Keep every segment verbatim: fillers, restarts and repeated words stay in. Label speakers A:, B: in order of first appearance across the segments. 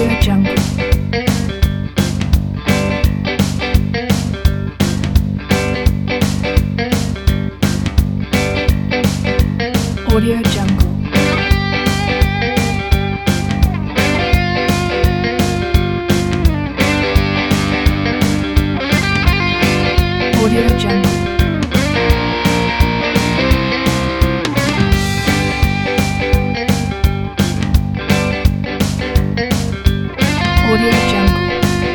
A: Audio Jungle. Audio Jungle. Audio Jungle. Audio Jungle.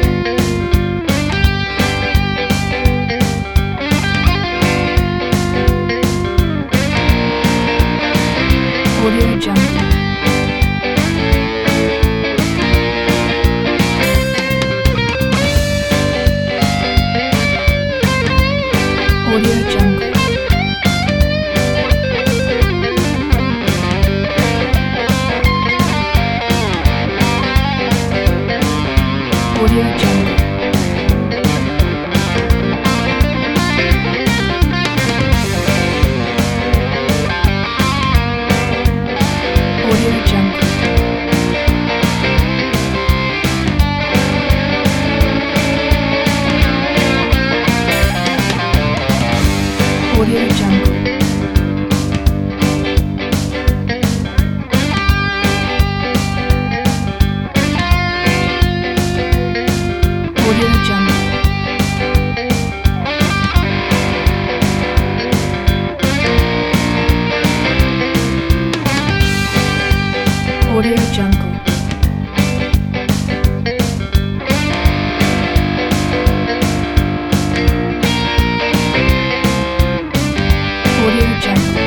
A: Audio Jungle. Audio Jungle. Audio Jungle. Audio Jungle. Audio Jungle. Audio Jungle. Audio Jungle. Audio Jungle.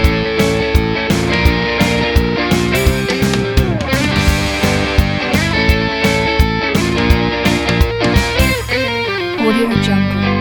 A: Audio Jungle.